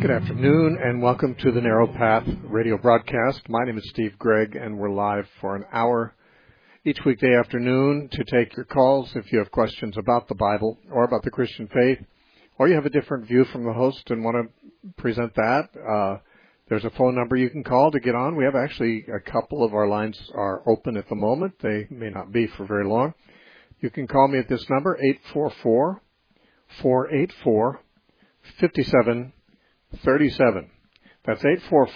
Good afternoon, and welcome to the Narrow Path radio broadcast. My name is Steve Gregg, and we're live for an hour each weekday afternoon to take your calls if you have questions about the Bible or about the Christian faith, or you have a different view from the host and want to present that. There's a phone number you can call to get on. We have actually a couple of our lines are open at the moment. They may not be for very long. You can call me at this number, 844-484-5737. That's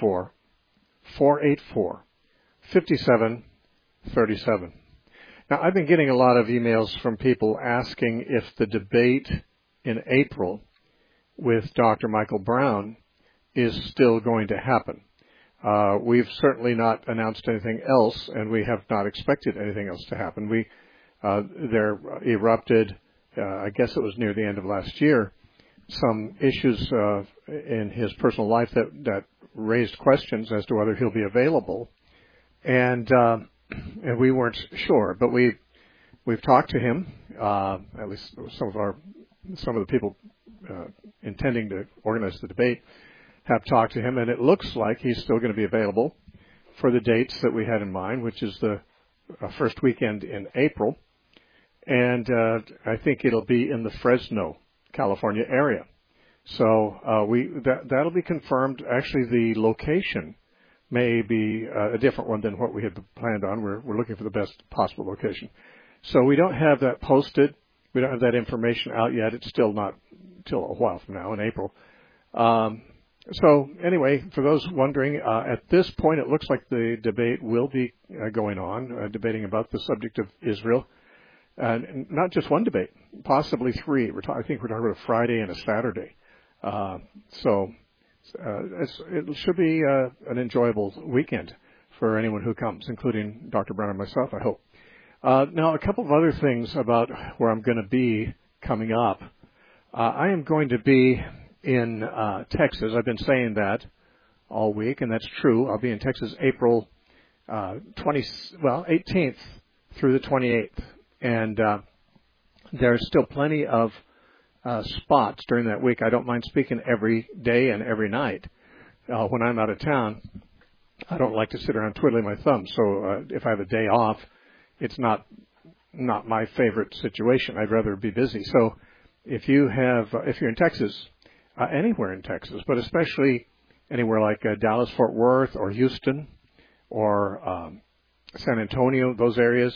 844-484-5737. Now, I've been getting a lot of emails from people asking if the debate in April with Dr. Michael Brown is still going to happen. We've certainly not announced anything else, and we have not expected anything else to happen. There erupted, I guess it was near the end of last year, some issues in his personal life that raised questions as to whether he'll be available, and we weren't sure. But we've talked to him. At least some of the people intending to organize the debate have talked to him, and it looks like he's still going to be available for the dates that we had in mind, which is the first weekend in April, and I think it'll be in the Fresno, California area. So that'll be confirmed. Actually, the location may be a different one than what we had planned on. We're looking for the best possible location. So we don't have that posted. We don't have that information out yet. It's still not till a while from now in April. So anyway, for those wondering, at this point, it looks like the debate will be going on, debating about the subject of Israel. And not just one debate, possibly three. I think we're talking about a Friday and a Saturday. It should be an enjoyable weekend for anyone who comes, including Dr. Brown and myself, I hope. Now, a couple of other things about where I'm going to be coming up. I am going to be in Texas. I've been saying that all week, and that's true. I'll be in Texas April 18th through the 28th. And there's still plenty of spots during that week. I don't mind speaking every day and every night. When I'm out of town, I don't like to sit around twiddling my thumbs. So if I have a day off, it's not my favorite situation. I'd rather be busy. So if you're in Texas, anywhere in Texas, but especially anywhere like Dallas, Fort Worth, or Houston, or San Antonio, those areas,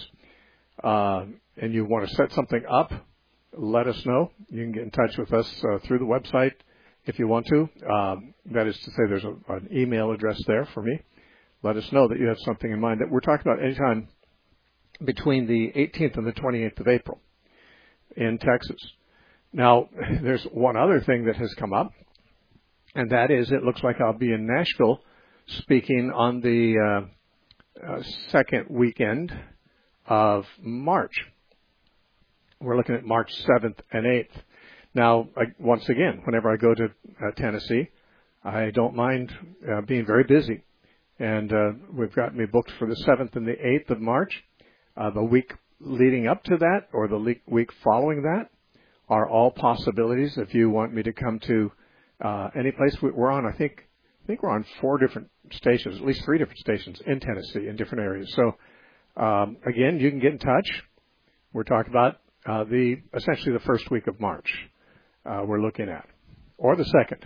and you want to set something up, let us know. You can get in touch with us through the website if you want to. That is to say, there's an email address there for me. Let us know that you have something in mind that we're talking about anytime between the 18th and the 28th of April in Texas. Now, there's one other thing that has come up, and that is it looks like I'll be in Nashville speaking on the second weekend of March. We're looking at March 7th and 8th. Now, once again, whenever I go to Tennessee, I don't mind being very busy. And we've got me booked for the 7th and the 8th of March. The week leading up to that or the week following that are all possibilities. If you want me to come to any place we're on, I think we're on 4 different stations, at least 3 different stations in Tennessee in different areas. So, again, you can get in touch. We're talking about essentially the first week of March we're looking at, or the second.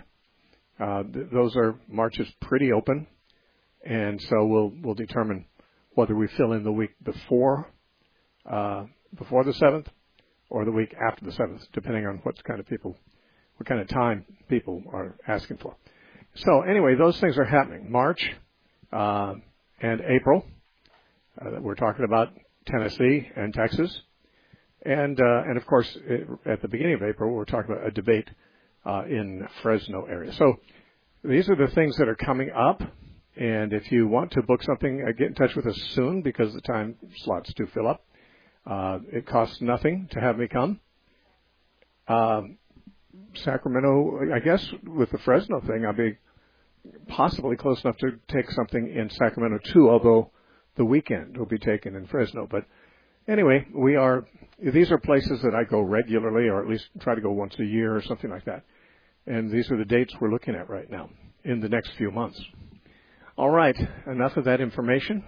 March is pretty open, and so we'll determine whether we fill in the week before the 7th or the week after the 7th, depending on what kind of time people are asking for. So anyway, those things are happening. March and April. We're talking about Tennessee and Texas. And of course, at the beginning of April, we're talking about a debate in Fresno area. So these are the things that are coming up. And if you want to book something, get in touch with us soon because the time slots do fill up. It costs nothing to have me come. Sacramento, I guess with the Fresno thing, I'll be possibly close enough to take something in Sacramento too, although the weekend will be taken in Fresno. But anyway, these are places that I go regularly, or at least try to go once a year or something like that. And these are the dates we're looking at right now in the next few months. All right, enough of that information.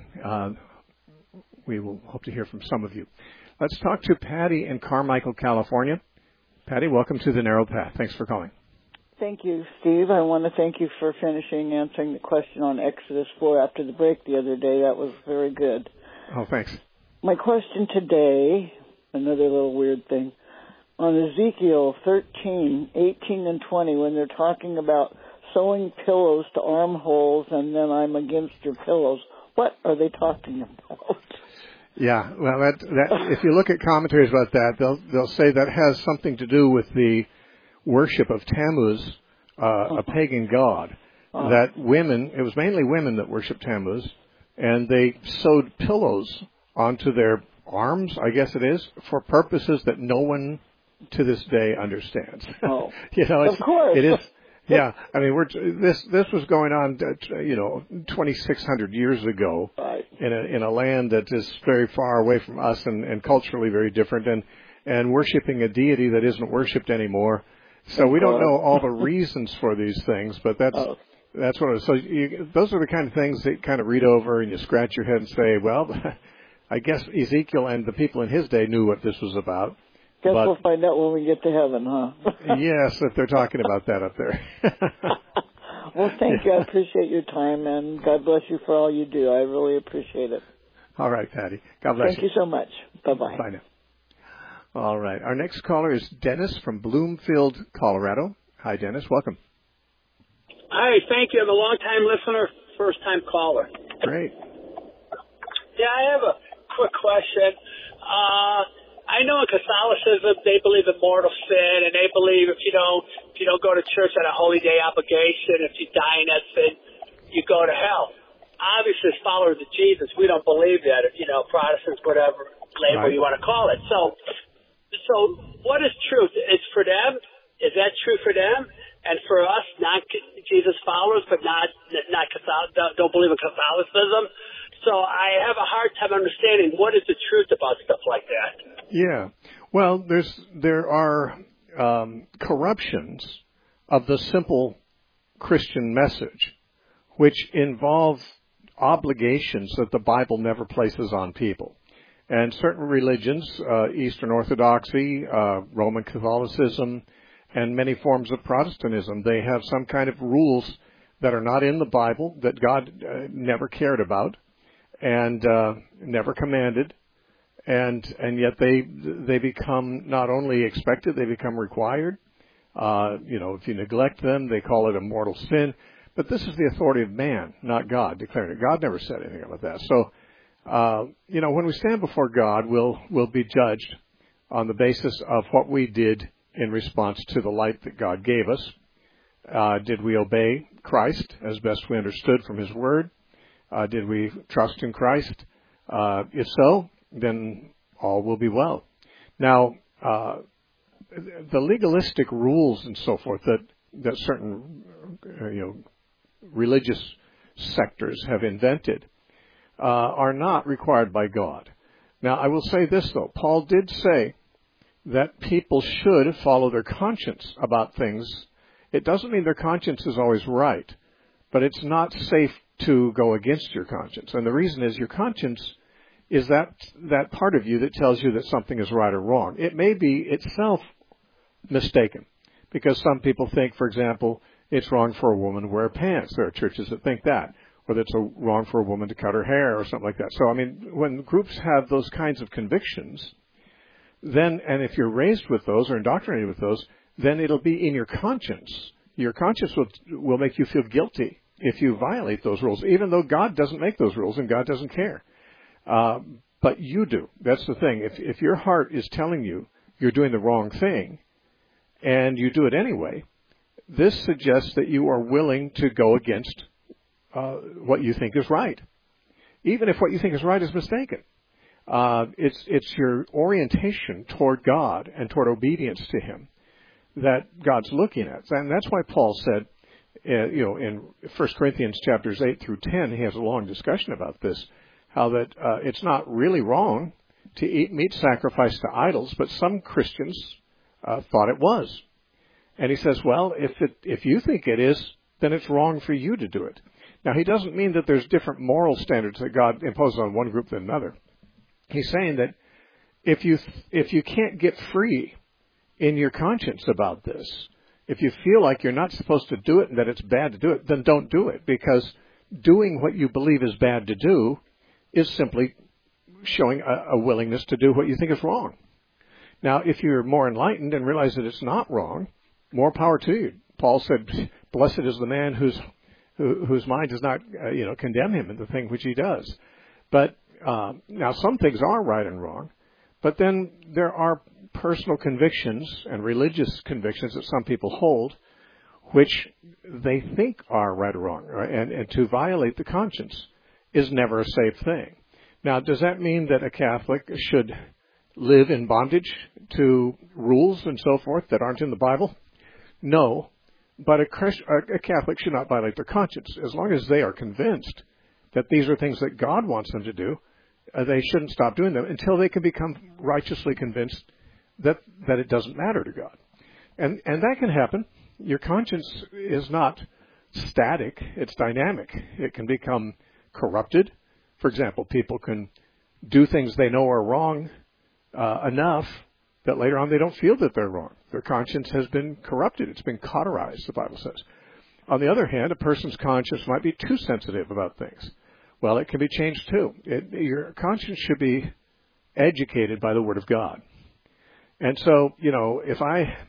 We will hope to hear from some of you. Let's talk to Patty in Carmichael, California. Patty, welcome to The Narrow Path. Thanks for calling. Thank you, Steve. I want to thank you for finishing answering the question on Exodus 4 after the break the other day. That was very good. Oh, thanks. My question today, another little weird thing, on Ezekiel 13, 18, and 20, when they're talking about sewing pillows to armholes and then I'm against your pillows, what are they talking about? Yeah, well, that if you look at commentaries about that, they'll say that has something to do with the worship of Tammuz, a pagan god. That women, it was mainly women that worshipped Tammuz, and they sewed pillows onto their arms, I guess it is, for purposes that no one to this day understands. Oh, of course. It is. Yeah, I mean, this was going on, 2,600 years ago, right, in a land that is very far away from us and culturally very different, and worshiping a deity that isn't worshipped anymore. So we don't know all the reasons for these things, but that's what it is. So those are the kind of things that you kind of read over and you scratch your head and say, well, I guess Ezekiel and the people in his day knew what this was about. Guess we'll find out when we get to heaven, huh? Yes, if they're talking about that up there. Well, thank you. I appreciate your time, and God bless you for all you do. I really appreciate it. All right, Patty. God bless you. Thank you so much. Bye-bye. Bye now. All right. Our next caller is Dennis from Bloomfield, Colorado. Hi, Dennis. Welcome. Hi, thank you. I'm a long-time listener, first-time caller. Great. Yeah, I have a quick question. I know in Catholicism they believe in mortal sin, and they believe if you don't go to church on a holy day obligation, if you die in that sin, you go to hell. Obviously, as followers of Jesus, we don't believe that. Protestants, whatever label you want to call it. So what is truth? It's for them. Is that true for them? And for us, not Jesus followers, but not Catholic, don't believe in Catholicism. So I have a hard time understanding what is the truth about stuff like that. Yeah. Well, there are corruptions of the simple Christian message, which involve obligations that the Bible never places on people. And certain religions, Eastern Orthodoxy, Roman Catholicism, and many forms of Protestantism, they have some kind of rules that are not in the Bible that God never cared about and never commanded, and yet they become not only expected, they become required. If you neglect them, they call it a mortal sin. But this is the authority of man, not God, declaring it. God never said anything about that. So, when we stand before God, we'll be judged on the basis of what we did in response to the light that God gave us. Did we obey Christ as best we understood from His Word? Did we trust in Christ? If so, then all will be well. Now, the legalistic rules and so forth that certain religious sectors have invented are not required by God. Now, I will say this, though. Paul did say that people should follow their conscience about things. It doesn't mean their conscience is always right, but it's not safe to go against your conscience. And the reason is your conscience is that part of you that tells you that something is right or wrong. It may be itself mistaken, because some people think, for example, it's wrong for a woman to wear pants. There are churches that think that. Or that it's wrong for a woman to cut her hair or something like that. So, I mean, when groups have those kinds of convictions, then, and if you're raised with those or indoctrinated with those, then it'll be in your conscience. Your conscience will make you feel guilty if you violate those rules, even though God doesn't make those rules and God doesn't care. But you do. That's the thing. If your heart is telling you you're doing the wrong thing and you do it anyway, this suggests that you are willing to go against what you think is right, even if what you think is right is mistaken. It's your orientation toward God and toward obedience to Him that God's looking at, and that's why Paul said, in 1 Corinthians chapters 8 through 10, he has a long discussion about this, how that it's not really wrong to eat meat sacrificed to idols, but some Christians thought it was. And he says, well, if you think it is, then it's wrong for you to do it. Now, he doesn't mean that there's different moral standards that God imposes on one group than another. He's saying that if you can't get free in your conscience about this, if you feel like you're not supposed to do it and that it's bad to do it, then don't do it, because doing what you believe is bad to do is simply showing a willingness to do what you think is wrong. Now, if you're more enlightened and realize that it's not wrong, more power to you. Paul said, blessed is the man whose mind does not condemn him in the thing which he does. But now some things are right and wrong, but then there are personal convictions and religious convictions that some people hold which they think are right or wrong, right? And to violate the conscience is never a safe thing. Now, does that mean that a Catholic should live in bondage to rules and so forth that aren't in the Bible? No, but a Catholic should not violate their conscience. As long as they are convinced that these are things that God wants them to do, they shouldn't stop doing them until they can become righteously convinced that it doesn't matter to God. And that can happen. Your conscience is not static, it's dynamic. It can become corrupted. For example, people can do things they know are wrong enough that later on they don't feel that they're wrong. Their conscience has been corrupted. It's been cauterized, the Bible says. On the other hand, a person's conscience might be too sensitive about things. Well, it can be changed too. Your conscience should be educated by the Word of God. And so, if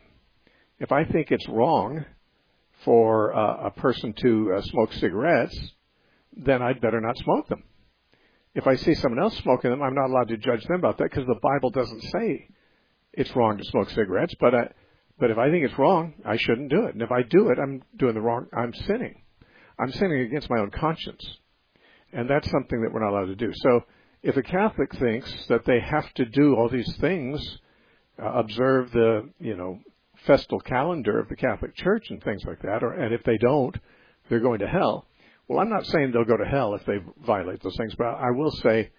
I think it's wrong for a person to smoke cigarettes, then I'd better not smoke them. If I see someone else smoking them, I'm not allowed to judge them about that because the Bible doesn't say it's wrong to smoke cigarettes. But if I think it's wrong, I shouldn't do it. And if I do it, I'm doing the wrong. I'm sinning. I'm sinning against my own conscience, and that's something that we're not allowed to do. So, if a Catholic thinks that they have to do all these things, observe the festal calendar of the Catholic Church and things like that, and if they don't, they're going to hell. Well, I'm not saying they'll go to hell if they violate those things, but I will say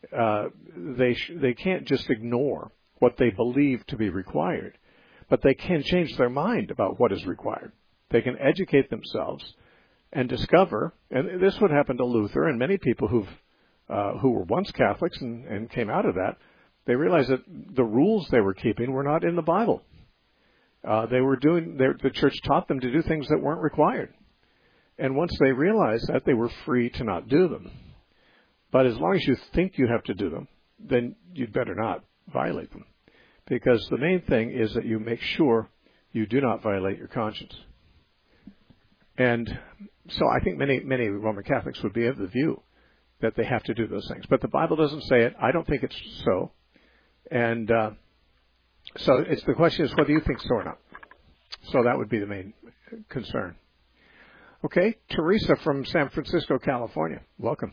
they can't just ignore what they believe to be required, but they can change their mind about what is required. They can educate themselves and discover, and this would happen to Luther and many people who were once Catholics and came out of that. They realized that the rules they were keeping were not in the Bible. The church taught them to do things that weren't required. And once they realized that, they were free to not do them. But as long as you think you have to do them, then you'd better not violate them. Because the main thing is that you make sure you do not violate your conscience. And so I think many Roman Catholics would be of the view that they have to do those things. But the Bible doesn't say it. I don't think it's so. And so the question is whether you think so or not. So that would be the main concern. Okay, Teresa from San Francisco, California. Welcome.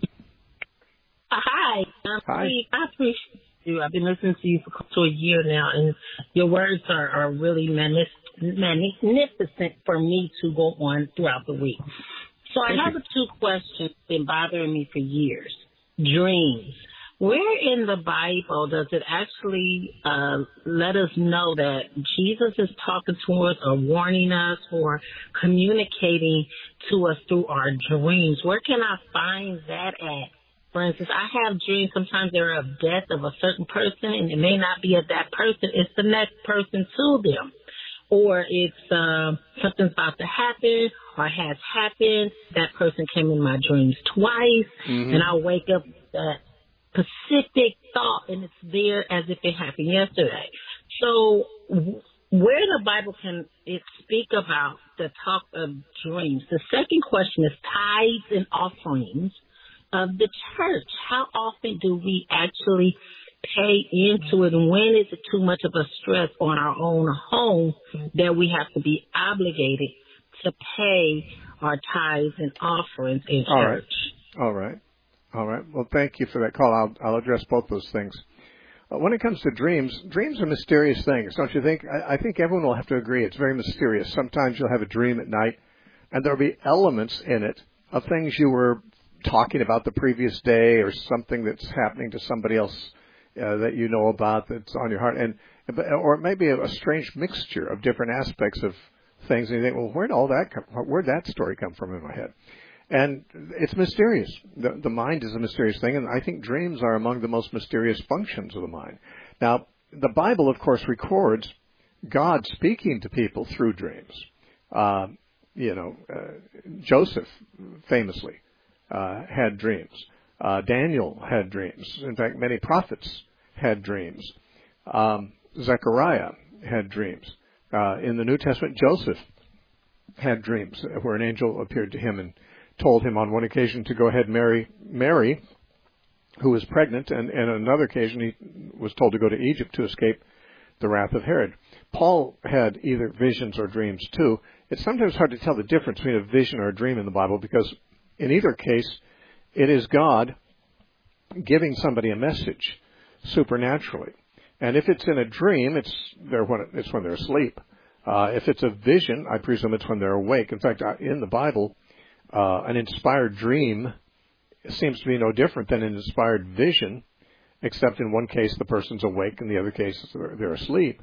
Hi. Hi. I appreciate you. I've been listening to you for close to a year now, and your words are really magnificent for me to go on throughout the week. So I have two questions been bothering me for years. Dreams. Where in the Bible does it actually let us know that Jesus is talking to us or warning us or communicating to us through our dreams? Where can I find that at? For instance, I have dreams. Sometimes they're of death of a certain person, and it may not be of that person. It's the next person to them. Or it's something's about to happen or has happened. That person came in my dreams twice, and I wake up with that specific thought, and it's there as if it happened yesterday. So where in the Bible can it speak about the talk of dreams? The second question is tithes and offerings of the church. How often do we actually pay into it, and when is it too much of a stress on our own home that we have to be obligated to pay our tithes and offerings in church? All right. Well, thank you for that call. I'll address both those things. When it comes to dreams are mysterious things, don't you think? I think everyone will have to agree it's very mysterious. Sometimes you'll have a dream at night, and there'll be elements in it of things you were talking about the previous day or something that's happening to somebody else that you know about that's on your heart. Or it may be a strange mixture of different aspects of things, and you think, well, where'd that story come from in my head? And it's mysterious. The mind is a mysterious thing, and I think dreams are among the most mysterious functions of the mind. Now, the Bible, of course, records God speaking to people through dreams. Joseph famously had dreams. Daniel had dreams. In fact, many prophets had dreams. Zechariah had dreams. In the New Testament, Joseph had dreams where an angel appeared to him and told him on one occasion to go ahead and marry Mary, who was pregnant, and on another occasion he was told to go to Egypt to escape the wrath of Herod. Paul had either visions or dreams too. It's sometimes hard to tell the difference between a vision or a dream in the Bible, because in either case, it is God giving somebody a message supernaturally. And if it's in a dream, it's when they're asleep. If it's a vision, I presume it's when they're awake. In fact, in the Bible, an inspired dream seems to be no different than an inspired vision, except in one case the person's awake, and the other case they're asleep.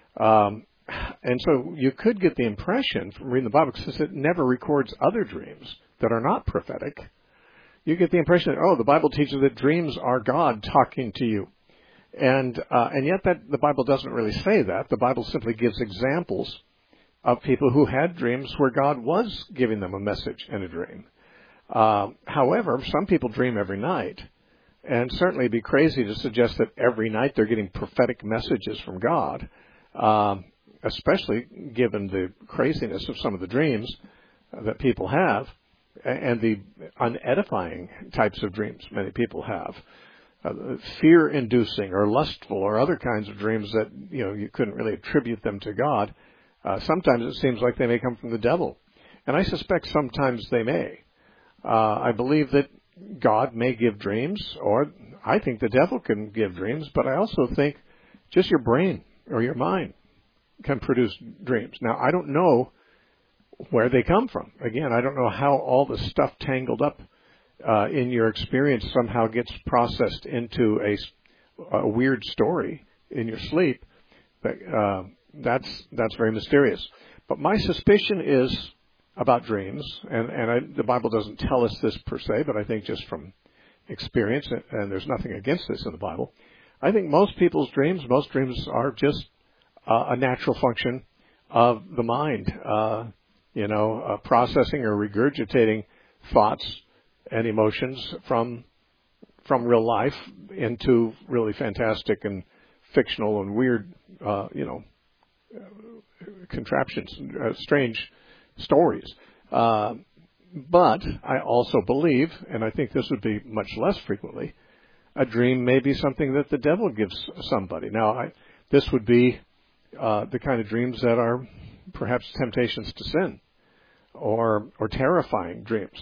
And so you could get the impression from reading the Bible, since it never records other dreams that are not prophetic, you get the impression that, the Bible teaches that dreams are God talking to you. And yet that the Bible doesn't really say that. The Bible simply gives examples of people who had dreams where God was giving them a message in a dream. However, some people dream every night, and certainly it'd be crazy to suggest that every night they're getting prophetic messages from God, especially given the craziness of some of the dreams that people have and the unedifying types of dreams many people have. Fear-inducing or lustful or other kinds of dreams that, you couldn't really attribute them to God. Sometimes it seems like they may come from the devil. And I suspect sometimes they may. I believe that God may give dreams, or I think the devil can give dreams, but I also think just your brain or your mind can produce dreams. Now, I don't know where they come from. Again, I don't know how all the stuff tangled up in your experience somehow gets processed into a weird story in your sleep. But, that's very mysterious. But my suspicion is about dreams, and the Bible doesn't tell us this per se, but I think just from experience, and there's nothing against this in the Bible, I think most dreams are just a natural function of the mind, processing or regurgitating thoughts and emotions from real life into really fantastic and fictional and weird, contraptions, strange stories. But I also believe, and I think this would be much less frequently, a dream may be something that the devil gives somebody. Now, this would be the kind of dreams that are perhaps temptations to sin, or terrifying dreams,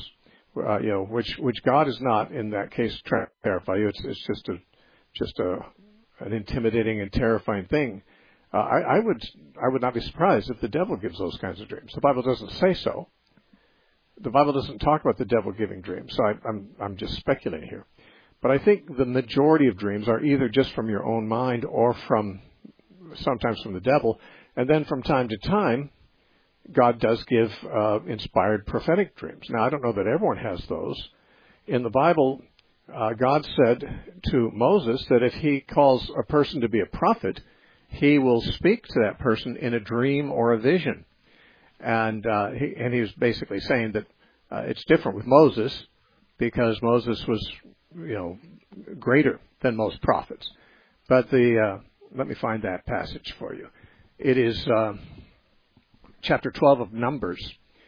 which God is not in that case trying to terrify you. It's just an intimidating and terrifying thing. I would not be surprised if the devil gives those kinds of dreams. The Bible doesn't say so. The Bible doesn't talk about the devil giving dreams, so I'm just speculating here. But I think the majority of dreams are either just from your own mind or sometimes from the devil. And then from time to time, God does give inspired prophetic dreams. Now, I don't know that everyone has those. In the Bible, God said to Moses that if he calls a person to be a prophet, he will speak to that person in a dream or a vision. And he was basically saying that it's different with Moses because Moses was, greater than most prophets. But let me find that passage for you. It is chapter 12 of Numbers,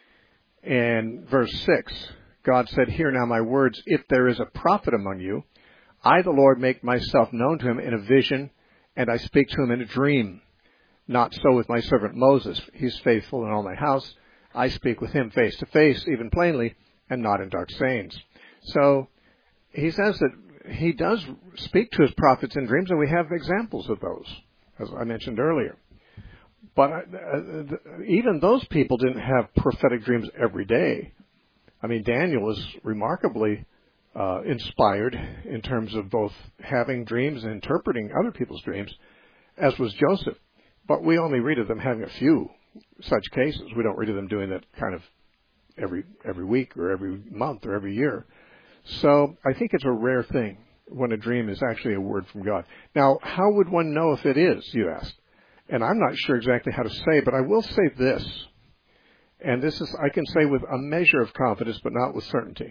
and verse 6. God said, "Hear now my words. If there is a prophet among you, I, the Lord, make myself known to him in a vision, and I speak to him in a dream. Not so with my servant Moses. He's faithful in all my house. I speak with him face to face, even plainly, and not in dark sayings." So he says that he does speak to his prophets in dreams, and we have examples of those, as I mentioned earlier. But even those people didn't have prophetic dreams every day. I mean, Daniel was remarkably inspired in terms of both having dreams and interpreting other people's dreams, as was Joseph. But we only read of them having a few such cases. We don't read of them doing that kind of every week or every month or every year. So I think it's a rare thing when a dream is actually a word from God. Now, how would one know if it is, you asked? And I'm not sure exactly how to say, but I will say this. And this is, I can say with a measure of confidence, but not with certainty.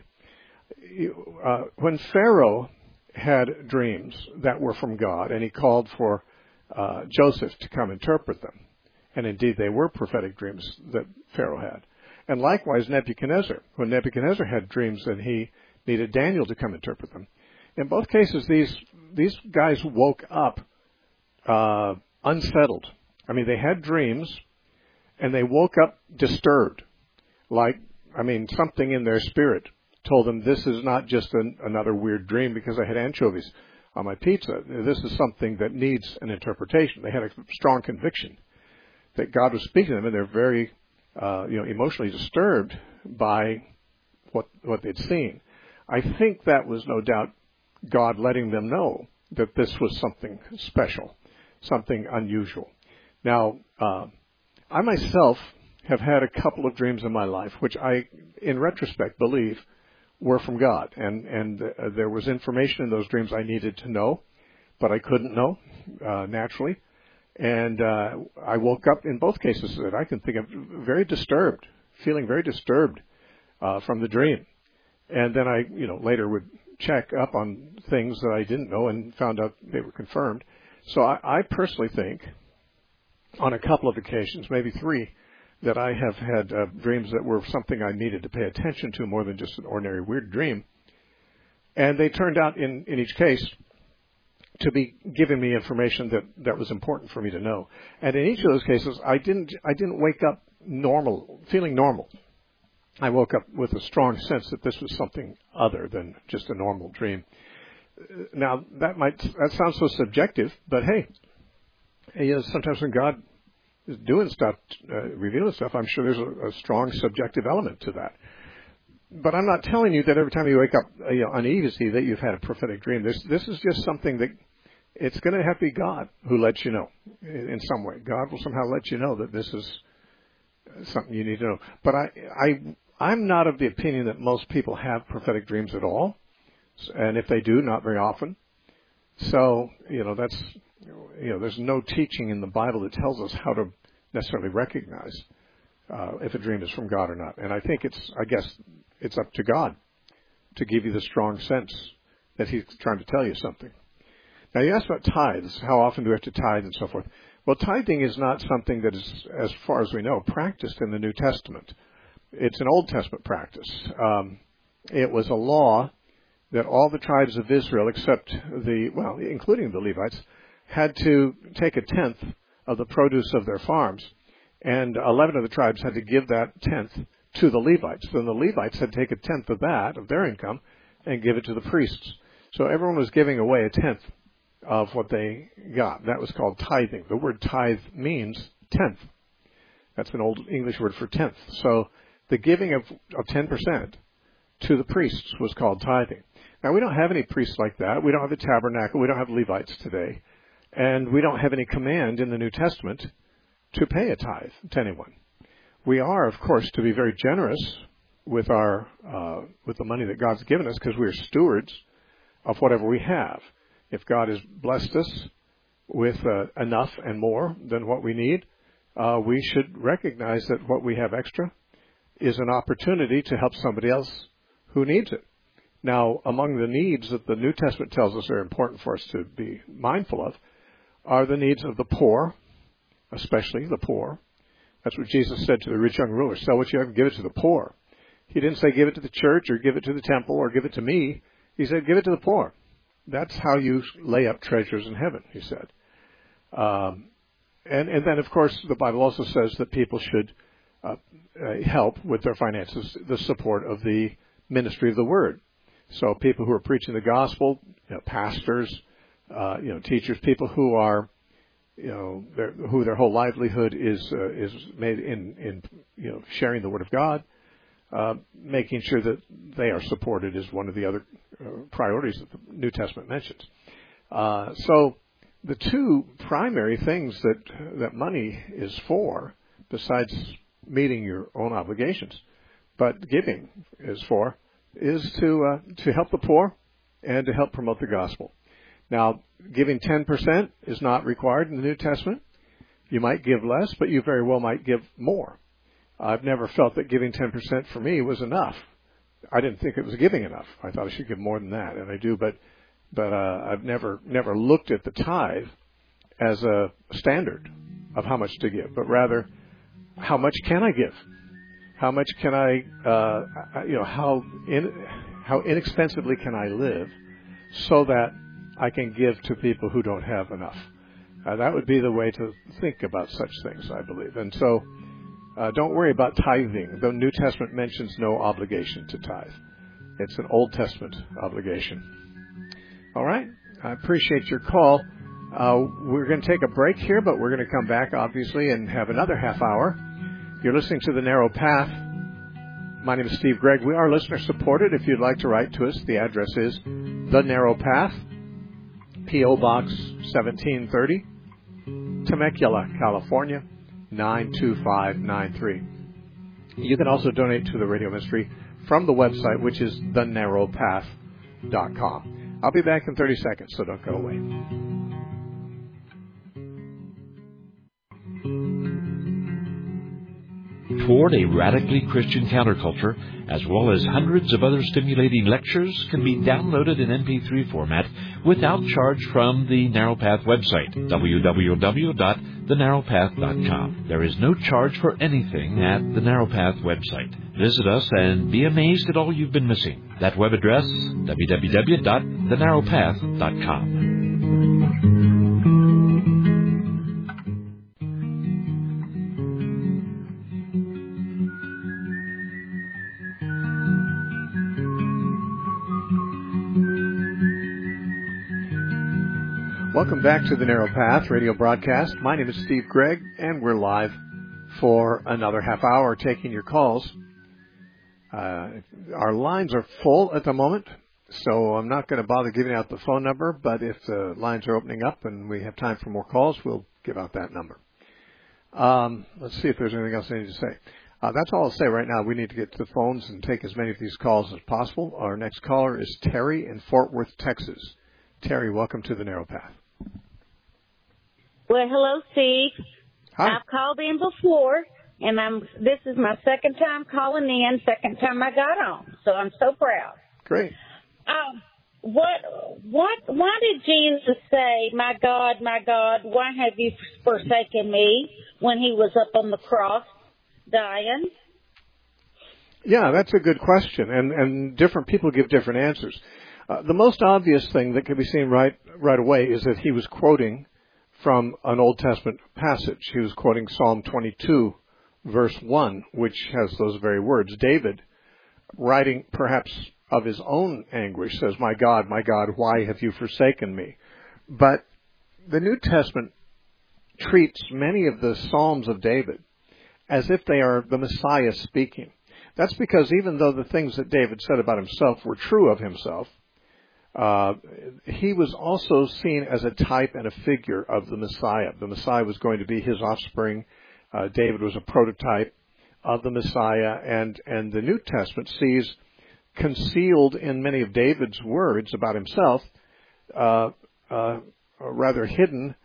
When Pharaoh had dreams that were from God, and he called for Joseph to come interpret them, and indeed they were prophetic dreams that Pharaoh had. And likewise Nebuchadnezzar, when Nebuchadnezzar had dreams, and he needed Daniel to come interpret them. In both cases, these guys woke up unsettled. I mean, they had dreams, and they woke up disturbed. Something in their spirit told them, this is not just another weird dream because I had anchovies on my pizza. This is something that needs an interpretation. They had a strong conviction that God was speaking to them, and they're very, emotionally disturbed by what they'd seen. I think that was no doubt God letting them know that this was something special, something unusual. Now, I myself have had a couple of dreams in my life, which I, in retrospect, believe were from God. And there was information in those dreams I needed to know, but I couldn't know, naturally. And I woke up in both cases that I can think of very disturbed, feeling very disturbed from the dream. And then I, later would check up on things that I didn't know and found out they were confirmed. So I personally think on a couple of occasions, maybe three, that I have had dreams that were something I needed to pay attention to more than just an ordinary weird dream. And they turned out in each case to be giving me information that was important for me to know. And in each of those cases, I didn't wake up feeling normal. I woke up with a strong sense that this was something other than just a normal dream. Now, that sounds so subjective, but hey, sometimes when God is doing stuff, revealing stuff, I'm sure there's a strong subjective element to that. But I'm not telling you that every time you wake up uneasy that you've had a prophetic dream. This is just something that it's going to have to be God who lets you know in some way. God will somehow let you know that this is something you need to know. But I'm not of the opinion that most people have prophetic dreams at all. And if they do, not very often. So, there's no teaching in the Bible that tells us how to necessarily recognize if a dream is from God or not. And I think it's up to God to give you the strong sense that He's trying to tell you something. Now, you asked about tithes. How often do we have to tithe and so forth? Well, tithing is not something that is, as far as we know, practiced in the New Testament. It's an Old Testament practice. It was a law that all the tribes of Israel, including the Levites, had to take a tenth of the produce of their farms. And 11 of the tribes had to give that tenth to the Levites. Then the Levites had to take a tenth of that, of their income, and give it to the priests. So everyone was giving away a tenth of what they got. That was called tithing. The word tithe means tenth. That's an old English word for tenth. So the giving of 10% to the priests was called tithing. Now, we don't have any priests like that. We don't have a tabernacle. We don't have Levites today. And we don't have any command in the New Testament to pay a tithe to anyone. We are, of course, to be very generous with with the money that God's given us because we're stewards of whatever we have. If God has blessed us with enough and more than what we need, we should recognize that what we have extra is an opportunity to help somebody else who needs it. Now, among the needs that the New Testament tells us are important for us to be mindful of are the needs of the poor, especially the poor. That's what Jesus said to the rich young ruler. Sell what you have and give it to the poor. He didn't say give it to the church or give it to the temple or give it to me. He said give it to the poor. That's how you lay up treasures in heaven, he said. And then, of course, the Bible also says that people should help with their finances, the support of the ministry of the Word. So people who are preaching the gospel, pastors, teachers, people who are, who their whole livelihood is made in sharing the Word of God, making sure that they are supported is one of the other priorities that the New Testament mentions. So the two primary things that money is for, besides meeting your own obligations, but giving is to help the poor and to help promote the gospel. Now, giving 10% is not required in the New Testament. You might give less, but you very well might give more. I've never felt that giving 10% for me was enough. I didn't think it was giving enough. I thought I should give more than that, and I do, but I've never looked at the tithe as a standard of how much to give, but rather, how much can I give? How much can I, how inexpensively can I live so that I can give to people who don't have enough? That would be the way to think about such things, I believe. And so, don't worry about tithing. The New Testament mentions no obligation to tithe. It's an Old Testament obligation. All right? I appreciate your call. We're going to take a break here, but we're going to come back, obviously, and have another half hour. You're listening to The Narrow Path. My name is Steve Gregg. We are listener-supported. If you'd like to write to us, the address is The Narrow Path, P.O. Box 1730, Temecula, California, 92593. You can also donate to the radio ministry from the website, which is thenarrowpath.com. I'll be back in 30 seconds, so don't go away. Toward a Radically Christian Counterculture, as well as hundreds of other stimulating lectures, can be downloaded in MP3 format without charge from the Narrow Path website, www.thenarrowpath.com. There is no charge for anything at the Narrow Path website. Visit us and be amazed at all you've been missing. That web address, www.thenarrowpath.com. Welcome back to the Narrow Path radio broadcast. My name is Steve Gregg, and we're live for another half hour taking your calls. Our lines are full at the moment, so I'm not going to bother giving out the phone number, but if the lines are opening up and we have time for more calls, we'll give out that number. Let's see if there's anything else I need to say. That's all I'll say right now. We need to get to the phones and take as many of these calls as possible. Our next caller is Terry in Fort Worth, Texas. Terry, welcome to the Narrow Path. Well, hello, Steve. Hi. I've called in before, and this is my second time calling in, second time I got on, so I'm so proud. Great. Why did Jesus say, my God, why have you forsaken me," when he was up on the cross dying? Yeah, that's a good question, and different people give different answers. The most obvious thing that can be seen right away is that he was quoting from an Old Testament passage. He was quoting Psalm 22, verse 1, which has those very words. David, writing perhaps of his own anguish, says, my God, why have you forsaken me?" But the New Testament treats many of the Psalms of David as if they are the Messiah speaking. That's because even though the things that David said about himself were true of himself, he was also seen as a type and a figure of the Messiah. The Messiah was going to be his offspring. David was a prototype of the Messiah, and the New Testament sees concealed in many of David's words about himself, a rather hidden,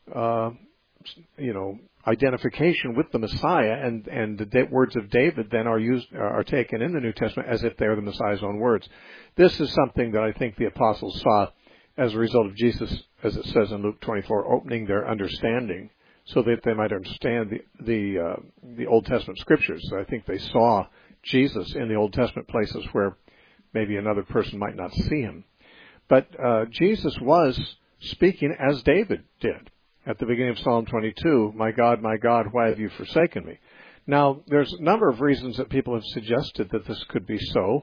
identification with the Messiah, and the words of David then are taken in the New Testament as if they are the Messiah's own words. This is something that I think the apostles saw as a result of Jesus, as it says in Luke 24, opening their understanding so that they might understand the Old Testament scriptures. So I think they saw Jesus in the Old Testament places where maybe another person might not see him. But Jesus was speaking as David did. At the beginning of Psalm 22, my God, why have you forsaken me?" Now, there's a number of reasons that people have suggested that this could be so.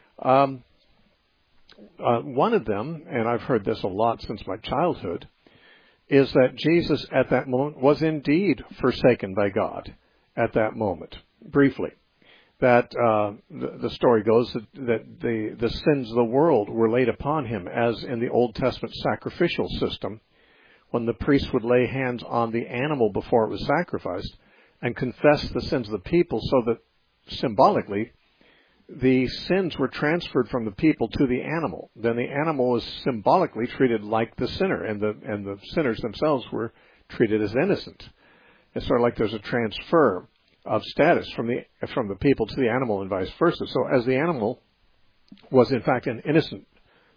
One of them, and I've heard this a lot since my childhood, is that Jesus at that moment was indeed forsaken by God at that moment, briefly. That the story goes that the sins of the world were laid upon him, as in the Old Testament sacrificial system, when the priest would lay hands on the animal before it was sacrificed and confessed the sins of the people, so that symbolically the sins were transferred from the people to the animal. Then the animal was symbolically treated like the sinner, and the sinners themselves were treated as innocent. It's sort of like there's a transfer of status from the people to the animal and vice versa. So as the animal was in fact an innocent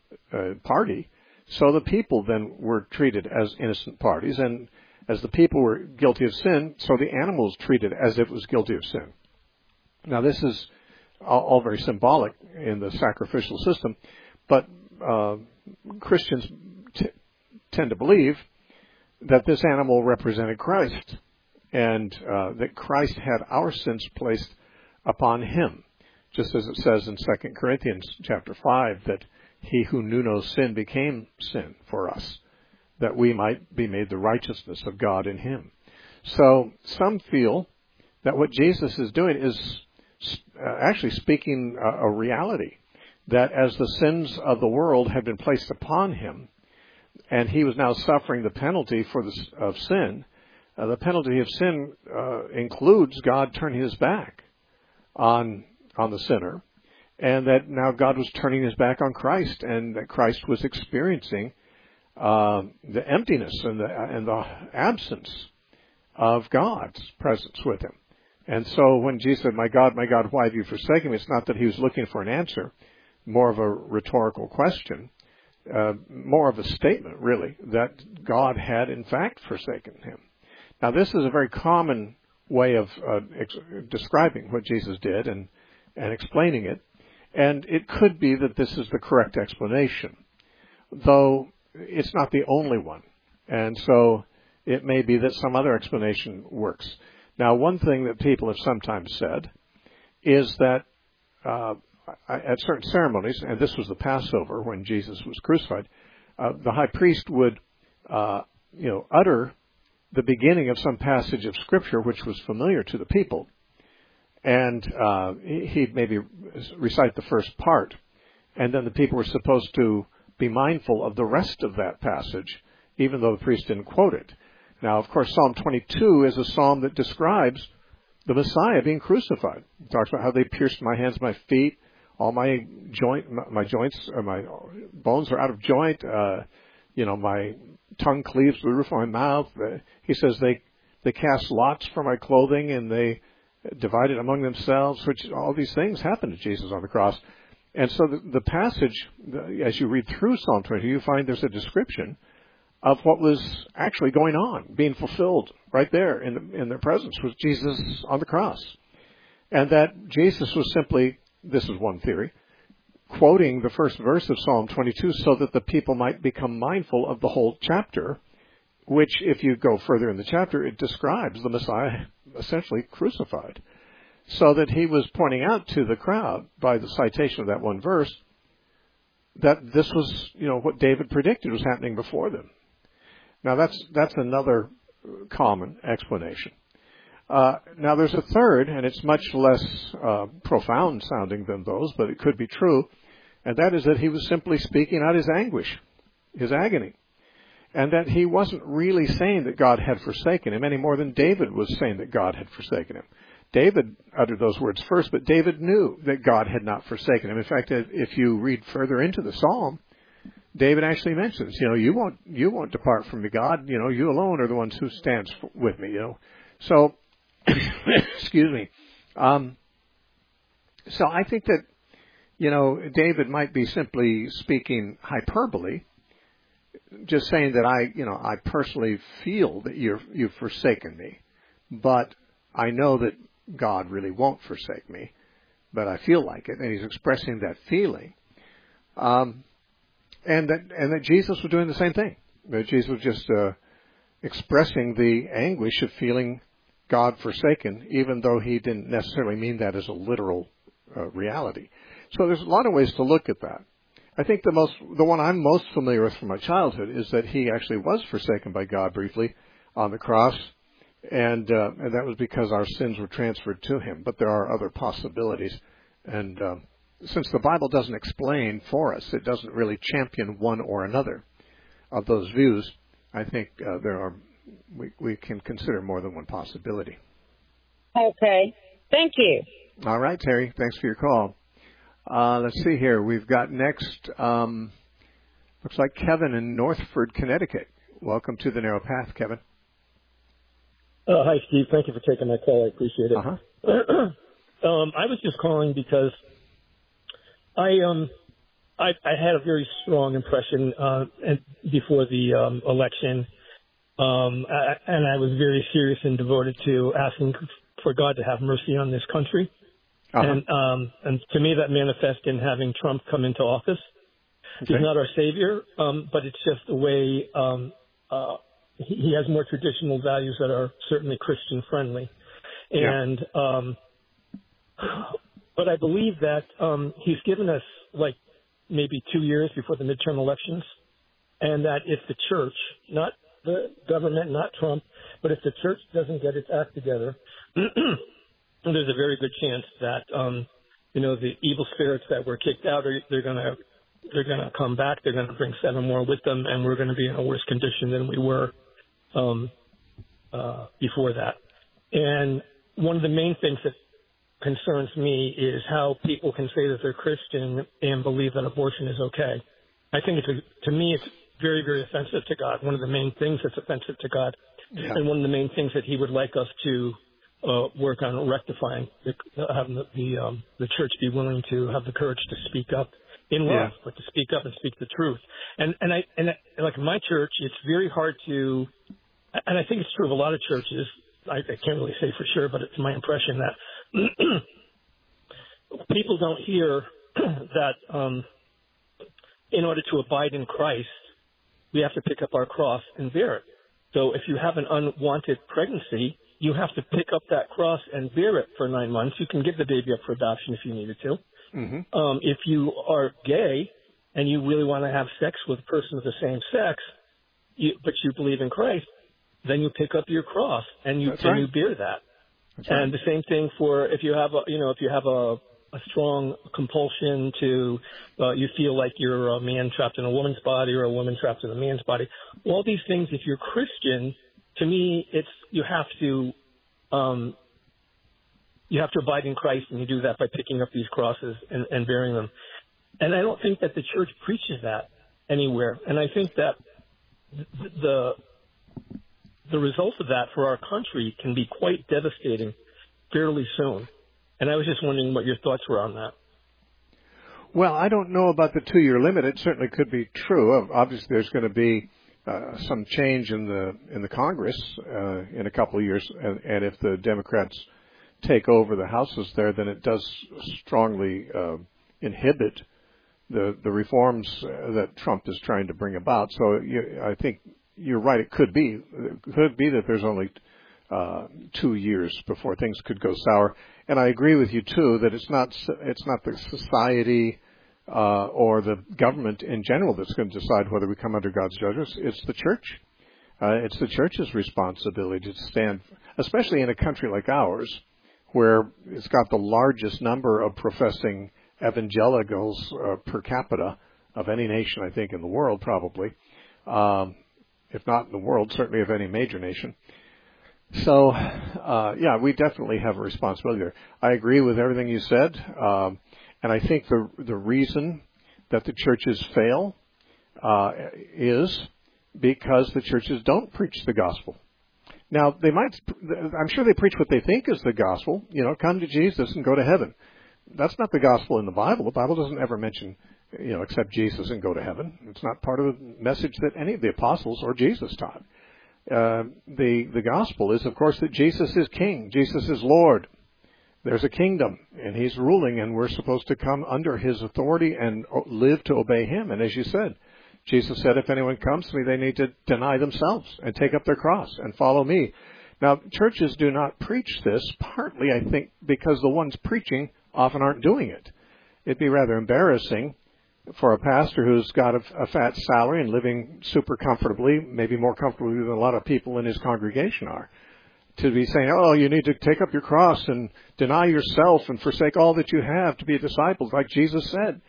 party, so the people then were treated as innocent parties, and as the people were guilty of sin, so the animal was treated as if it was guilty of sin. Now this is all very symbolic in the sacrificial system, but Christians tend to believe that this animal represented Christ, and that Christ had our sins placed upon him, just as it says in 2 Corinthians chapter 5 that he who knew no sin became sin for us, that we might be made the righteousness of God in him. So some feel that what Jesus is doing is actually speaking a reality, that as the sins of the world had been placed upon him, and he was now suffering the penalty of sin, the penalty of sin includes God turning his back on the sinner, and that now God was turning his back on Christ, and that Christ was experiencing the emptiness and the absence of God's presence with him. And so when Jesus said, my God, why have you forsaken me?" It's not that he was looking for an answer, more of a rhetorical question, more of a statement, really, that God had in fact forsaken him. Now, this is a very common way of describing what Jesus did and explaining it, and it could be that this is the correct explanation, though it's not the only one, and so it may be that some other explanation works. Now, one thing that people have sometimes said is that at certain ceremonies, and this was the Passover when Jesus was crucified, the high priest would, utter the beginning of some passage of Scripture which was familiar to the people, and he'd maybe recite the first part, and then the people were supposed to be mindful of the rest of that passage, even though the priest didn't quote it. Now, of course, Psalm 22 is a psalm that describes the Messiah being crucified. It talks about how they pierced my hands, my feet, all my joints, my bones are out of joint. My tongue cleaves to the roof of my mouth. He says they cast lots for my clothing and they divided among themselves, which all these things happened to Jesus on the cross. And so the passage, as you read through Psalm 22, you find there's a description of what was actually going on, being fulfilled right there in their presence was Jesus on the cross. And that Jesus was simply, this is one theory, quoting the first verse of Psalm 22 so that the people might become mindful of the whole chapter, which, if you go further in the chapter, it describes the Messiah essentially crucified. So that he was pointing out to the crowd, by the citation of that one verse, that this was, what David predicted was happening before them. Now, that's another common explanation. Now, there's a third, and it's much less profound sounding than those, but it could be true, and that is that he was simply speaking out his anguish, his agony, and that he wasn't really saying that God had forsaken him any more than David was saying that God had forsaken him. David uttered those words first, but David knew that God had not forsaken him. In fact, if you read further into the psalm, David actually mentions, you won't depart from me, God. You alone are the ones who stands with me. So, excuse me. So I think that David might be simply speaking hyperbole, just saying that I personally feel that you've forsaken me, but I know that God really won't forsake me, but I feel like it, and he's expressing that feeling. And that Jesus was doing the same thing. That Jesus was just expressing the anguish of feeling God forsaken, even though he didn't necessarily mean that as a literal reality. So there's a lot of ways to look at that. I think the one I'm most familiar with from my childhood is that he actually was forsaken by God briefly on the cross, and that was because our sins were transferred to him. But there are other possibilities, and since the Bible doesn't explain for us, it doesn't really champion one or another of those views, I think we can consider more than one possibility. Okay. Thank you. All right, Terry. Thanks for your call. Let's see here. We've got next, looks like Kevin in Northford, Connecticut. Welcome to the Narrow Path, Kevin. Hi, Steve. Thank you for taking my call. I appreciate it. Uh-huh. I was just calling because I had a very strong impression before the election, and I was very serious and devoted to asking for God to have mercy on this country. Uh-huh. And to me, that manifests in having Trump come into office. Okay. He's not our savior, but it's just a way he has more traditional values that are certainly Christian friendly. And but I believe that he's given us like maybe 2 years before the midterm elections, and that if the church, not the government, not Trump, but if the church doesn't get its act together, there's a very good chance that the evil spirits that were kicked out they're gonna come back. They're gonna bring 7 more with them, and we're gonna be in a worse condition than we were before that. And one of the main things that concerns me is how people can say that they're Christian and believe that abortion is okay. I think to me it's very, very offensive to God. One of the main things that's offensive to God, and one of the main things that He would like us to work on rectifying, having the church be willing to have the courage to speak up in love, but to speak up and speak the truth. And like in my church, it's very hard to, and I think it's true of a lot of churches. I can't really say for sure, but it's my impression that people don't hear that in order to abide in Christ, we have to pick up our cross and bear it. So if you have an unwanted pregnancy, you have to pick up that cross and bear it for 9 months. You can give the baby up for adoption if you needed to. Mm-hmm. If you are gay and you really want to have sex with a person of the same sex, but you believe in Christ, then you pick up your cross and you bear that. And the same thing for if you have a strong compulsion to you feel like you're a man trapped in a woman's body or a woman trapped in a man's body. All these things, if you're Christian, to me, you have to abide in Christ, and you do that by picking up these crosses and bearing them. And I don't think that the church preaches that anywhere. And I think that the result of that for our country can be quite devastating fairly soon. And I was just wondering what your thoughts were on that. Well, I don't know about the 2-year limit. It certainly could be true. Obviously, there's going to be some change in the Congress in a couple of years, and if the Democrats take over the houses there, then it does strongly inhibit the reforms that Trump is trying to bring about. So I think you're right. It could be that there's only 2 years before things could go sour. And I agree with you too that it's not the society or the government in general that's going to decide whether we come under God's judgment. It's the church. It's the church's responsibility to stand, especially in a country like ours, where it's got the largest number of professing evangelicals per capita of any nation, I think, in the world, probably. If not in the world, certainly of any major nation. So, we definitely have a responsibility there. I agree with everything you said, and I think the reason that the churches fail is because the churches don't preach the gospel. Now, I'm sure they preach what they think is the gospel, come to Jesus and go to heaven. That's not the gospel in the Bible. The Bible doesn't ever mention, accept Jesus and go to heaven. It's not part of the message that any of the apostles or Jesus taught. The gospel is, of course, that Jesus is King. Jesus is Lord. There's a kingdom, and He's ruling, and we're supposed to come under His authority and live to obey Him. And as you said, Jesus said, if anyone comes to me, they need to deny themselves and take up their cross and follow me. Now, churches do not preach this, partly, I think, because the ones preaching often aren't doing it. It'd be rather embarrassing for a pastor who's got a fat salary and living super comfortably, maybe more comfortably than a lot of people in his congregation are, to be saying, you need to take up your cross and deny yourself and forsake all that you have to be a disciple, like Jesus said.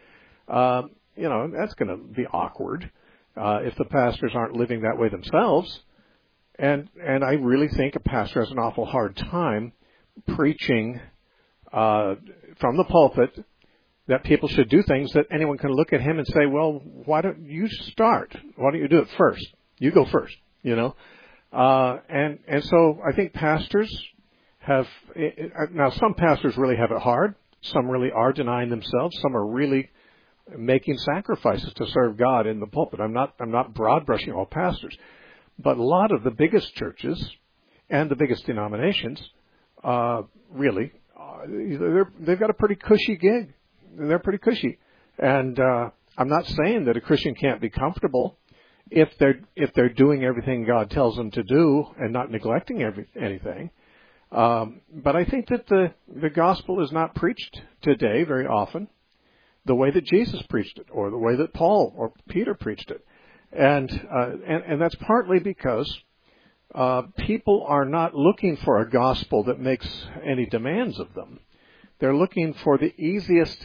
That's going to be awkward if the pastors aren't living that way themselves. And I really think a pastor has an awful hard time preaching from the pulpit that people should do things that anyone can look at him and say, well, why don't you start? Why don't you do it first? You go first, you know. And so I think pastors have, now some pastors really have it hard. Some really are denying themselves. Some are really making sacrifices to serve God in the pulpit. I'm not broad brushing all pastors, but a lot of the biggest churches and the biggest denominations, really, they've got a pretty cushy gig. They're pretty cushy. And I'm not saying that a Christian can't be comfortable if they're doing everything God tells them to do and not neglecting anything. But I think that the gospel is not preached today very often the way that Jesus preached it, or the way that Paul or Peter preached it. And that's partly because people are not looking for a gospel that makes any demands of them. They're looking for the easiest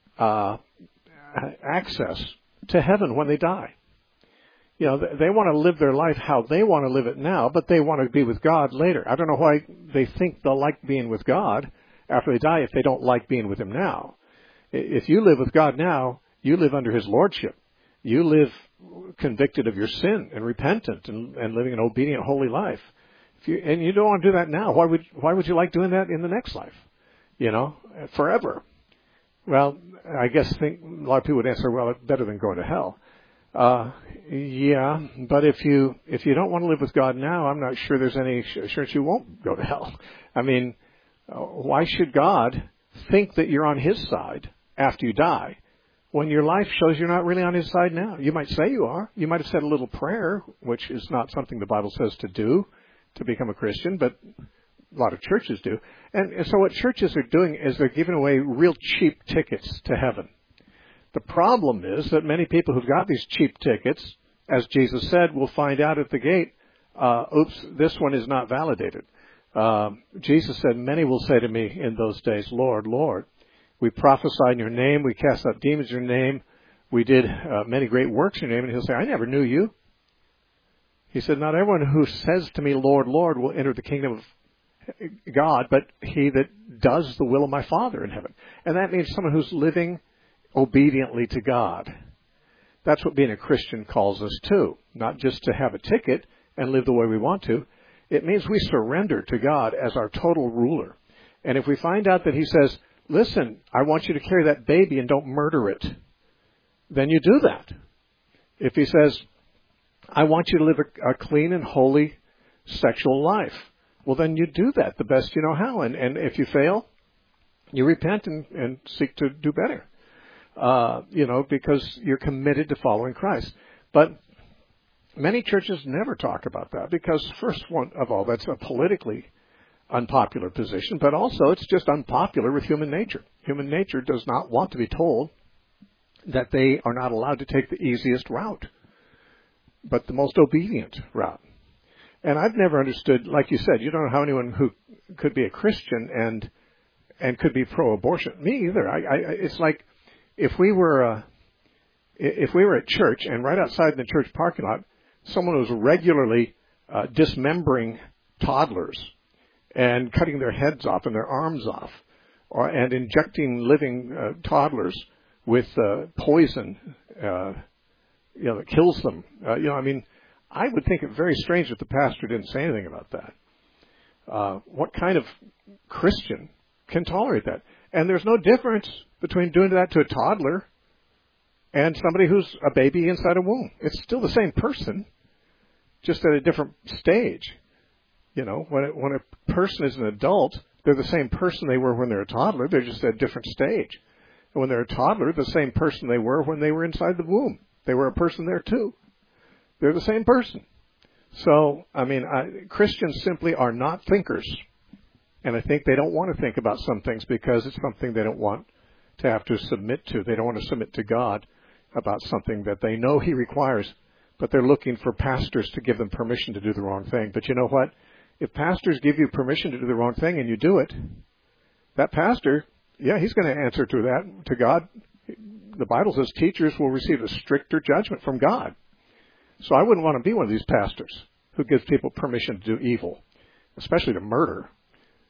access to heaven when they die. You know, they want to live their life how they want to live it now, but they want to be with God later. I don't know why they think they'll like being with God after they die if they don't like being with Him now. If you live with God now, you live under His lordship. You live convicted of your sin and repentant and living an obedient, holy life. And you don't want to do that now. Why would you like doing that in the next life? You know, forever. Well, I guess a lot of people would answer, well, it's better than going to hell. Yeah, but if you don't want to live with God now, I'm not sure there's any assurance you won't go to hell. I mean, why should God think that you're on His side after you die when your life shows you're not really on His side now? You might say you are. You might have said a little prayer, which is not something the Bible says to do to become a Christian, but a lot of churches do. And so what churches are doing is they're giving away real cheap tickets to heaven. The problem is that many people who've got these cheap tickets, as Jesus said, will find out at the gate, oops, this one is not validated. Jesus said, many will say to me in those days, Lord, Lord, we prophesied in your name, we cast out demons in your name, we did many great works in your name. And He'll say, I never knew you. He said, not everyone who says to me, Lord, Lord, will enter the kingdom of God, but he that does the will of my Father in heaven. And that means someone who's living obediently to God. That's what being a Christian calls us to. Not just to have a ticket and live the way we want to. It means we surrender to God as our total ruler. And if we find out that He says, listen, I want you to carry that baby and don't murder it, then you do that. If He says, I want you to live a clean and holy sexual life, well, then you do that the best you know how. And if you fail, you repent and seek to do better. Because you're committed to following Christ. But many churches never talk about that because, first of all, that's a politically unpopular position, but also it's just unpopular with human nature. Human nature does not want to be told that they are not allowed to take the easiest route, but the most obedient route. And I've never understood, like you said, you don't know how anyone who could be a Christian and could be pro-abortion. Me either. It's like, if we were at church and right outside in the church parking lot, someone was regularly dismembering toddlers and cutting their heads off and their arms off, and injecting living toddlers with poison, that kills them. I would think it very strange if the pastor didn't say anything about that. What kind of Christian can tolerate that? And there's no difference between doing that to a toddler and somebody who's a baby inside a womb. It's still the same person, just at a different stage. You know, when a person is an adult, they're the same person they were when they're a toddler. They're just at a different stage. And when they're a toddler, the same person they were when they were inside the womb. They were a person there too. They're the same person. So, Christians simply are not thinkers. And I think they don't want to think about some things because it's something they don't want to have to submit to. They don't want to submit to God about something that they know He requires, but they're looking for pastors to give them permission to do the wrong thing. But you know what? If pastors give you permission to do the wrong thing and you do it, that pastor, he's going to answer to that, to God. The Bible says teachers will receive a stricter judgment from God. So I wouldn't want to be one of these pastors who gives people permission to do evil, especially to murder.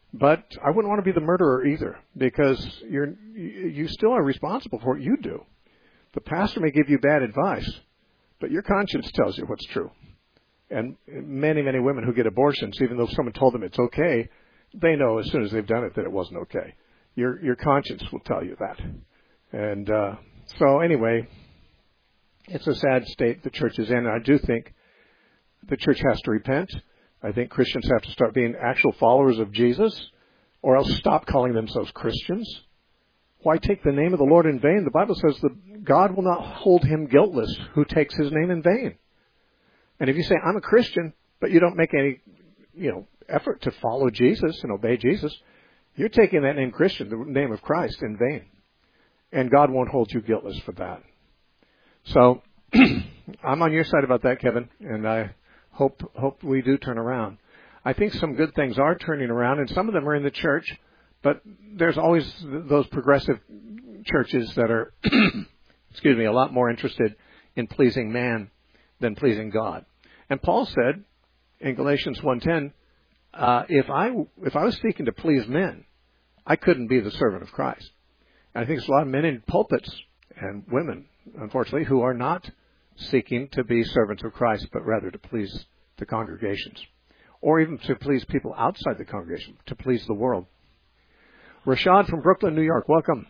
But I wouldn't want to be the murderer either, because you still are responsible for what you do. The pastor may give you bad advice, but your conscience tells you what's true. And many, many women who get abortions, even though someone told them it's okay, they know as soon as they've done it that it wasn't okay. Your conscience will tell you that. And so anyway, it's a sad state the church is in. And I do think the church has to repent. I think Christians have to start being actual followers of Jesus, or else stop calling themselves Christians. Why take the name of the Lord in vain? The Bible says that God will not hold him guiltless who takes his name in vain. And if you say, I'm a Christian, but you don't make any, effort to follow Jesus and obey Jesus, you're taking that name Christian, the name of Christ, in vain. And God won't hold you guiltless for that. So I'm on your side about that, Kevin, and I hope we do turn around. I think some good things are turning around, and some of them are in the church, but there's always those progressive churches that are, a lot more interested in pleasing man than pleasing God. And Paul said in Galatians 1:10, if I was seeking to please men, I couldn't be the servant of Christ. And I think there's a lot of men in pulpits and women, unfortunately, who are not seeking to be servants of Christ, but rather to please the congregations, or even to please people outside the congregation, to please the world. Rashad from Brooklyn, New York, welcome.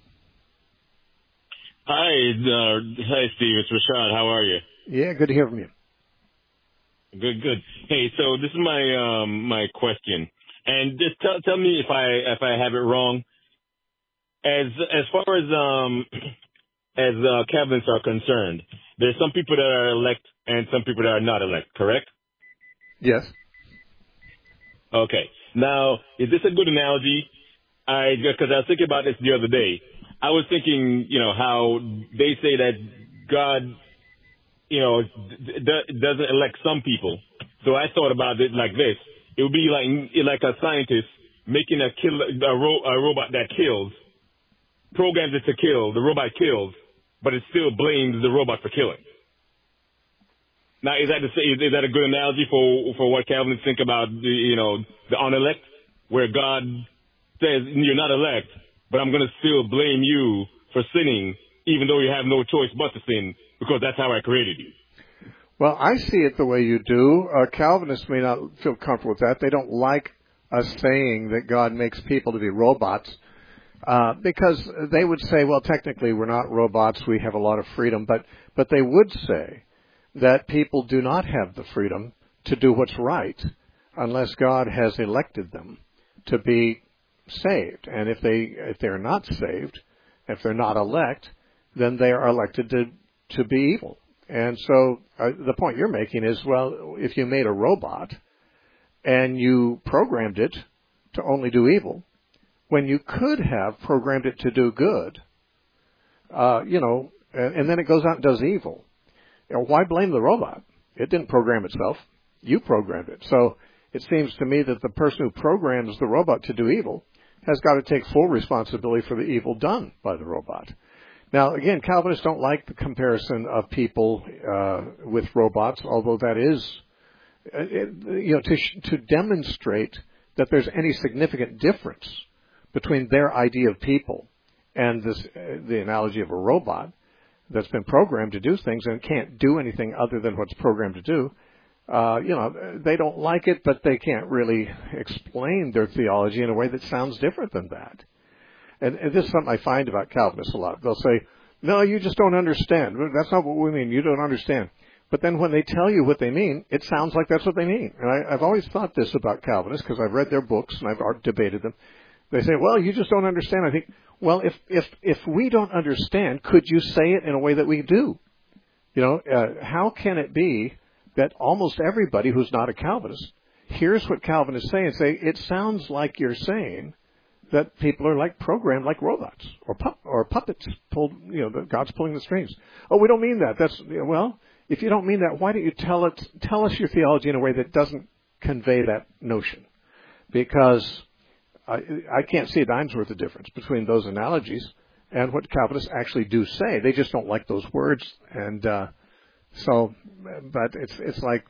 Hi, Steve. It's Rashad. How are you? Yeah, good to hear from you. Good. Hey, so this is my question, and just tell me if I have it wrong. As far as Calvinists are concerned, there's some people that are elect and some people that are not elect, correct? Yes. Okay. Now, is this a good analogy? Because I was thinking about this the other day. I was thinking, how they say that God, doesn't elect some people. So I thought about it like this. It would be like a scientist making a robot that kills, programs it to kill, the robot kills, but it still blames the robot for killing. Now, is that a good analogy for what Calvinists think about the unelect, where God says you're not elect, but I'm going to still blame you for sinning, even though you have no choice but to sin, because that's how I created you? Well, I see it the way you do. Calvinists may not feel comfortable with that. They don't like us saying that God makes people to be robots, because they would say, well, technically we're not robots. We have a lot of freedom. But they would say that people do not have the freedom to do what's right unless God has elected them to be saved. And if they're not saved, if they're not elect, then they are elected to be evil. And so the point you're making is, well, if you made a robot and you programmed it to only do evil, when you could have programmed it to do good, and then it goes out and does evil, why blame the robot? It didn't program itself. You programmed it. So it seems to me that the person who programs the robot to do evil has got to take full responsibility for the evil done by the robot. Now, again, Calvinists don't like the comparison of people with robots, although that is, to demonstrate that there's any significant difference between their idea of people and the analogy of a robot that's been programmed to do things and can't do anything other than what's programmed to do. They don't like it, but they can't really explain their theology in a way that sounds different than that. And this is something I find about Calvinists a lot. They'll say, no, you just don't understand. That's not what we mean. You don't understand. But then when they tell you what they mean, it sounds like that's what they mean. And I've always thought this about Calvinists because I've read their books and I've debated them. They say, well, you just don't understand. I think, well, if we don't understand, could you say it in a way that we do? How can it be that almost everybody who's not a Calvinist hears what Calvinists say and say, it sounds like you're saying that people are programmed like robots or puppets pulled, God's pulling the strings. Oh, we don't mean that. Well, if you don't mean that, why don't you tell us your theology in a way that doesn't convey that notion? Because I can't see a dime's worth of difference between those analogies and what Calvinists actually do say. They just don't like those words. And, but it's like,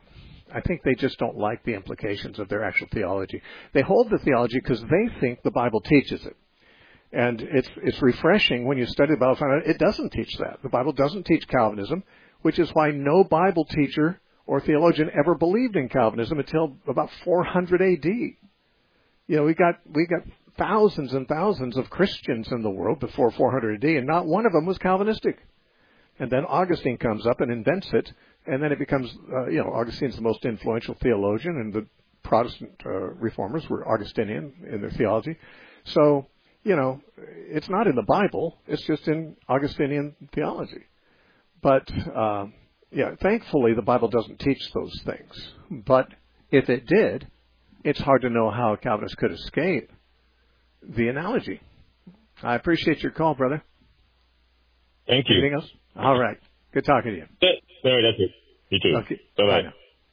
I think they just don't like the implications of their actual theology. They hold the theology because they think the Bible teaches it. And it's refreshing when you study the Bible, find out it doesn't teach that. The Bible doesn't teach Calvinism, which is why no Bible teacher or theologian ever believed in Calvinism until about 400 AD. You know, we got thousands and thousands of Christians in the world before 400 AD, and not one of them was Calvinistic. And then Augustine comes up and invents it, and then it becomes, Augustine's the most influential theologian, and the Protestant reformers were Augustinian in their theology. So, it's not in the Bible. It's just in Augustinian theology. But, thankfully the Bible doesn't teach those things. But if it did, it's hard to know how Calvinists could escape the analogy. I appreciate your call, brother. Thank you. Anything else? All right. Good talking to you. No, that's it. You too. Okay. Bye-bye.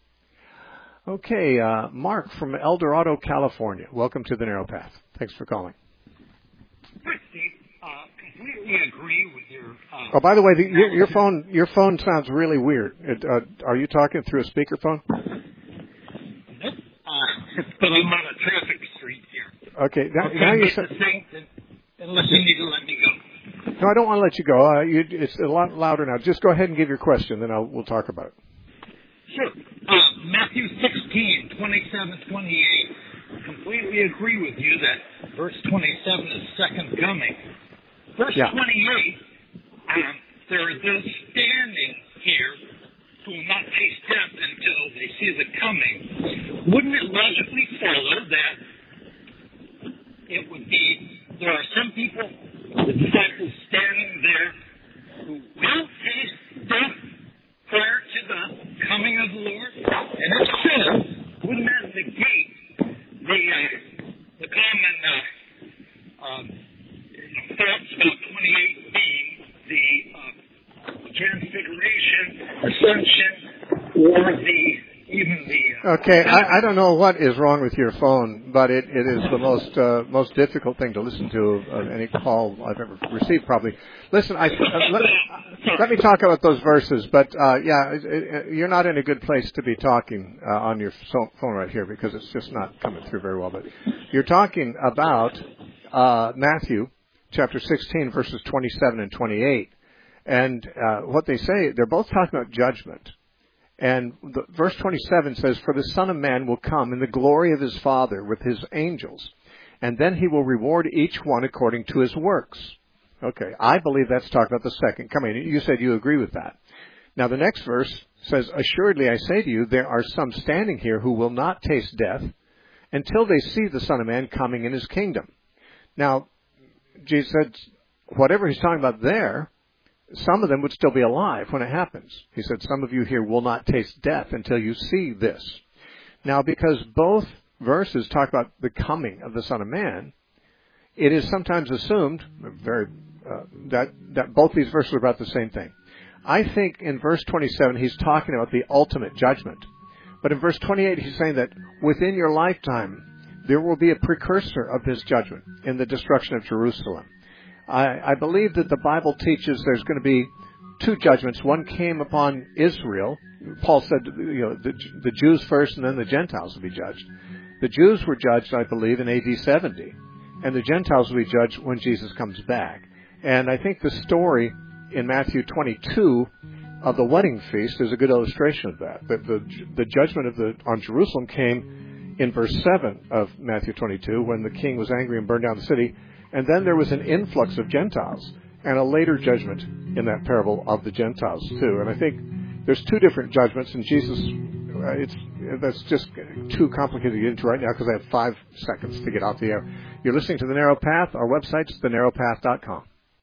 Okay, Mark from El Dorado, California. Welcome to the Narrow Path. Thanks for calling. Hi, Steve. Completely agree with your... Oh, by the way, your phone sounds really weird. Are you talking through a speakerphone? Nope. But I'm on a traffic street here. Okay. Now you said... Unless you need to let me go. No, I don't want to let you go. It's a lot louder now. Just go ahead and give your question, then we'll talk about it. Sure. Matthew 16, 27, 28. Completely agree with you that verse 27 is second coming. Verse 28, there are those standing here who will not taste death until they see the coming. Wouldn't it logically follow that it would be, there are some people, the disciples standing there, who will taste death prior to the coming of the Lord? And if so, wouldn't that negate the common thoughts about 28 being the transfiguration, ascension, or even the... Okay, I don't know what is wrong with your phone, but it is the most difficult thing to listen to of any call I've ever received, probably. Listen, let me talk about those verses, but you're not in a good place to be talking on your phone right here because it's just not coming through very well. But you're talking about Matthew chapter 16, verses 27 and 28. And what they say, they're both talking about judgment. And verse 27 says, "For the Son of Man will come in the glory of his Father with his angels, and then he will reward each one according to his works." Okay, I believe that's talking about the second coming. You said you agree with that. Now the next verse says, "Assuredly I say to you, there are some standing here who will not taste death until they see the Son of Man coming in his kingdom." Now, Jesus said, whatever he's talking about there, some of them would still be alive when it happens. He said, some of you here will not taste death until you see this. Now, because both verses talk about the coming of the Son of Man, it is sometimes assumed that both these verses are about the same thing. I think in verse 27 he's talking about the ultimate judgment. But in verse 28 he's saying that within your lifetime there will be a precursor of this judgment in the destruction of Jerusalem. I believe that the Bible teaches there's going to be two judgments. One came upon Israel. Paul said, the Jews first and then the Gentiles will be judged. The Jews were judged, I believe, in AD 70. And the Gentiles will be judged when Jesus comes back. And I think the story in Matthew 22 of the wedding feast is a good illustration of that. The judgment on Jerusalem came in verse 7 of Matthew 22 when the king was angry and burned down the city. And then there was an influx of Gentiles and a later judgment in that parable of the Gentiles too. And I think there's two different judgments, and Jesus, that's just too complicated to get into right now because I have 5 seconds to get off the air. You're listening to The Narrow Path. Our website's thenarrowpath.com.